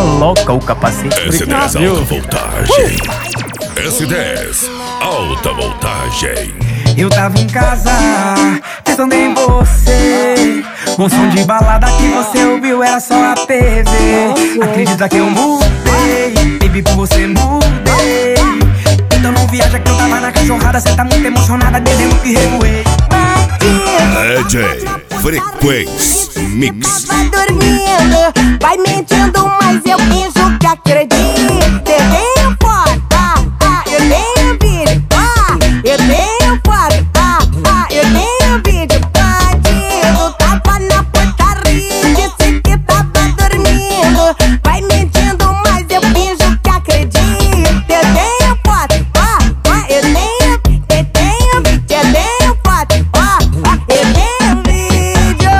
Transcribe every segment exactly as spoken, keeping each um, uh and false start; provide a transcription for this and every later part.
coloca o capacete. S dez alta voltagem. S dez alta voltagem. Eu tava em casa, pensando em você. Um som de balada que você ouviu era só a T V. Acredita que eu mudei, baby, por você mudei. Então não viaja que eu tava na cachorrada. Cê tá muito emocionada, dizendo que revoei. D J Frequência Mix. Vai dormindo, vai mentindo, mas eu finjo que acredito. Eu tenho foto, ah, ah, eu tenho vídeo, ah, eu tenho foto, ah, ah, eu tenho vídeo. Bandido, tava na portaria, disse que tava dormindo. Vai mentindo, mas eu finjo que acredito. Eu tenho foto, ah, ah, eu tenho, eu tenho vídeo, eu tenho foto, ah, ah, eu tenho vídeo.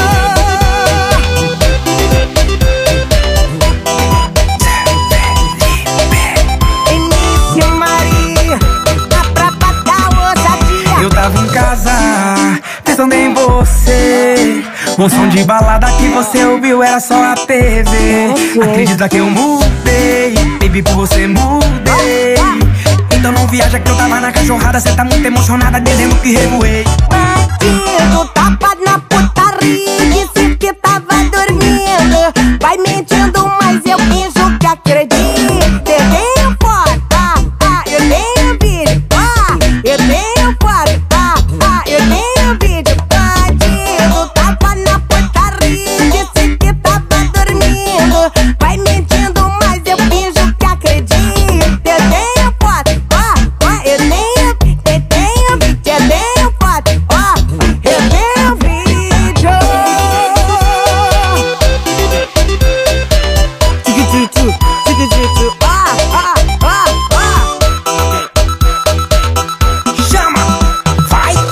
Início Maria, a prata da ousadia. Eu tava em casa, pensando em você. Um som de balada que você ouviu era só a T V. Acredita que eu mudei, baby, por você mudei. Então não viaja que eu tava na cachorrada. Cê tá muito emocionada, dizendo que revoei. Bandido, tava na puta.